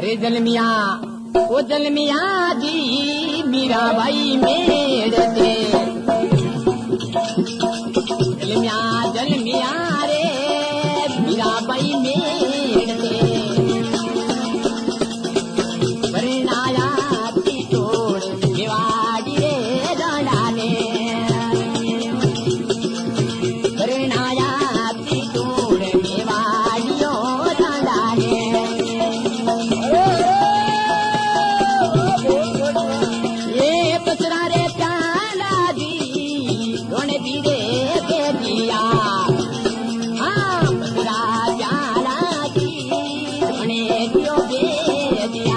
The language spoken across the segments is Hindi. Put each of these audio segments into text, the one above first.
अरे जलमिया ओ जलमिया जी मीरा भाई मेरे दे जलमिया रे मीरा भाई मेरे दे परिणाया ती तोड़ दिवाड़ी रे डाले परिणाया ती तोड़ दिवाड़ियों डाले ये पसरा रे प्याला दी रोने दी रे बेटिया हाँ पसरा प्याला दी रोने दियो बेटिया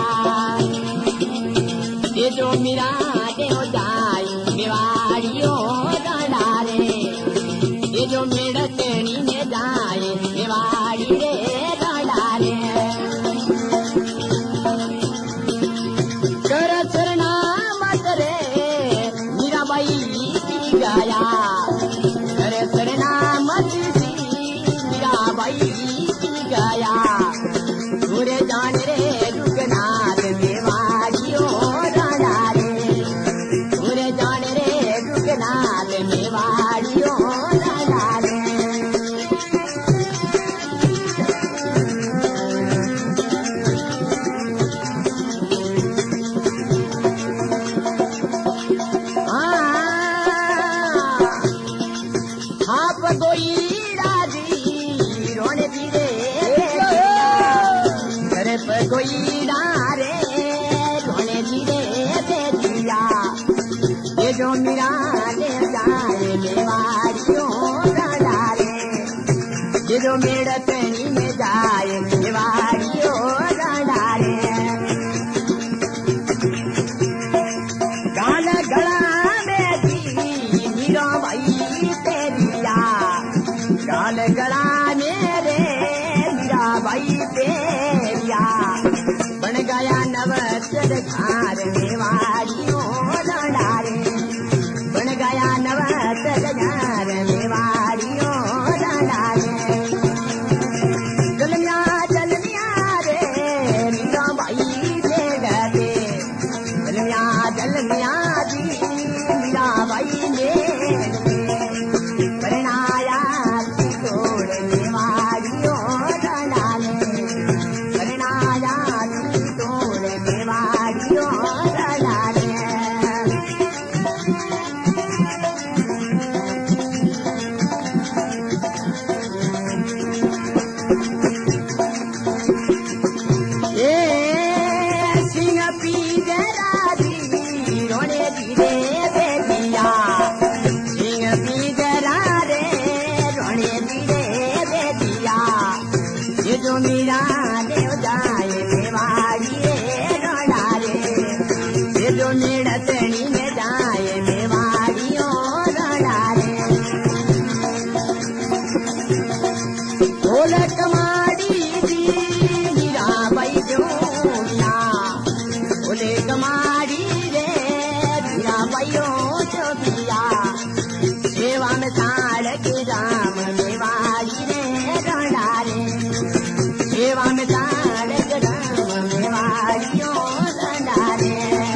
ये जो मेरा दे हो जाए दिवाड़ियों डाले ये जो मेरा तेनी में जाए दिवाड़ी रे डाले कर चरना मत रे मीरा बाई की गाया करे चरना मत मीरा बाई की गाया पूरे जान रे रुकनाथ मेवाड़ियों डाले पूरे जान रे रुकनाथ मेवाड़ियों डाले आप कोई राजी रोने धीरे घर पर कोई रे रोने धीरे दिया ये जो मेरा ले जाए मेवाड़ियों डाले ये जो मेरा तनी में जाए मेवाड़ियों डाले गाल गला में दी मीरा भाई तेरिया गाल गला मेरे मीरा भाई तेरिया बन गया नवचर घार मेवाड़ियों डाले बन गया नवचर घार मेवाड़ियों डाले जलमिया जलमिया रे मीरा भाई दे गए जलमिया जलमिया जी मीरा भाई ने परिणाया तोड़ मेवाड़ियों डाले परिणाया तोड़ मेवाड़ियों डाले सिंह पी जराजी रोने धीरे बेटिया सिंह पी जरा रे रोने धीरे बेटिया ये जो मेरा देव जाए मेवाड़ी रे डाले ये जो मेरा तनी में जाए मेवाड़ियों डाले बोल कमाड़ी दी मीरा भाई जोया बोले कमाड़ी रे मीरा भाइयों चौकिया सेवा में साड़ के राम मेवाड़ी रे डाले सेवा में साड़ के राम मेवाड़ियों डाले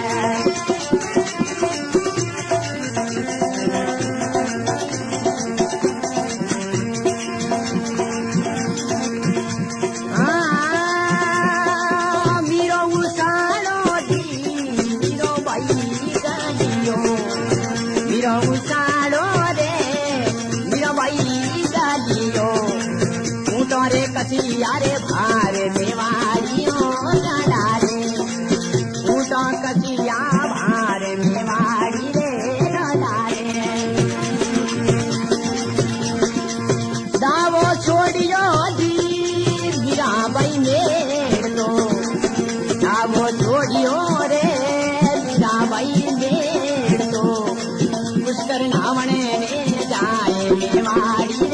मीरो उसालो दी मीरो भाई गालियो मीरो उसालो रे मीरो भाई गालियो तू तो रे कसिया रे भार मेवाड़ियों डाले तू तो कसिया भार मेवाड़ी रे डाले दावो छोड़ियो दी मीरा भाई मेरे लो दावो छोड़ियो रे मीरा भाई मेरे लो पुष्कर नावने ने जाए मेवाड़ी